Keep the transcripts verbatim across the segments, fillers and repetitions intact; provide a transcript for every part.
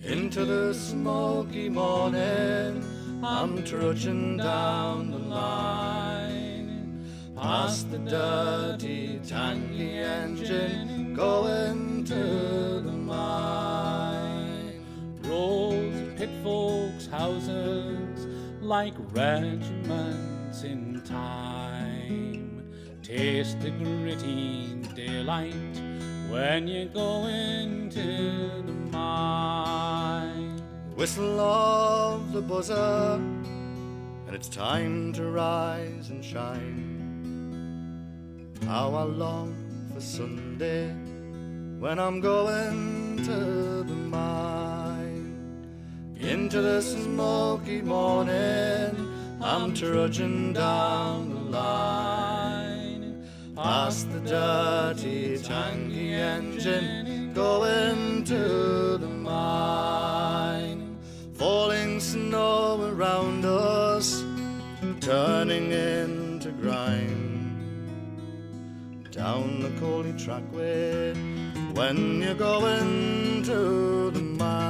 Into the smoky morning, I'm trudging down the line, past the dirty, tangy engine, going to the mine. Rows of pit folks' houses, like regiments in time. Taste the gritty daylight when you go into the mine. Whistle of the buzzer, and it's time to rise and shine. How I long for Sunday when I'm going to the mine. Into the smoky morning, I'm trudging down the line, past the dirty, tangy engine, going to the mine. Falling snow around us, turning into grime. Down the coldy trackway, when you're going to the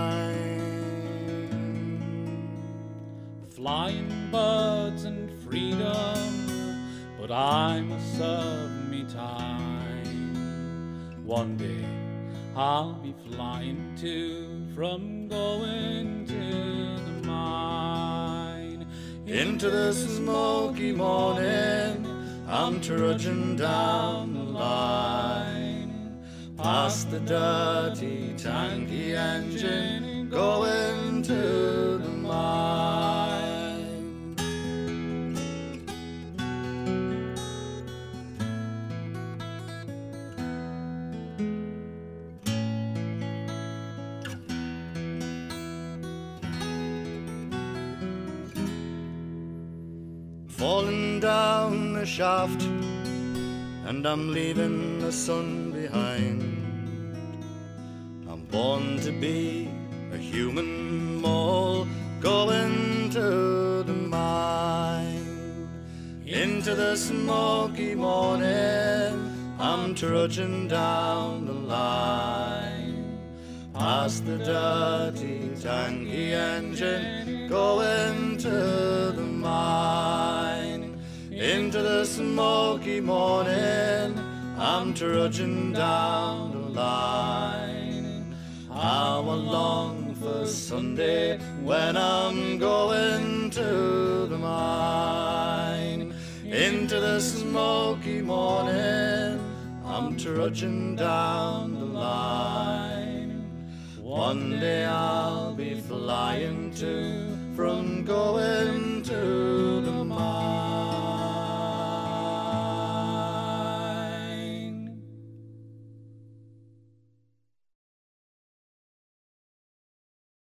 mine. Flying birds and freedom, but I must serve me time. One day I'll be flying too, from going to the mine. Into the smoky morning, I'm trudging down the line, past the dirty, tangy engine, going to the mine. Falling down the shaft, and I'm leaving the sun behind. I'm born to be a human mole, going to the mine. Into the smoky morning, I'm trudging down the line, past the dirty, tangy engine, going to the mine. Into the smoky morning, I'm trudging down the line. How I long for Sunday when I'm going to the mine. Into the smoky morning, I'm trudging down the line. One day I'll be flying too, from going to the mine.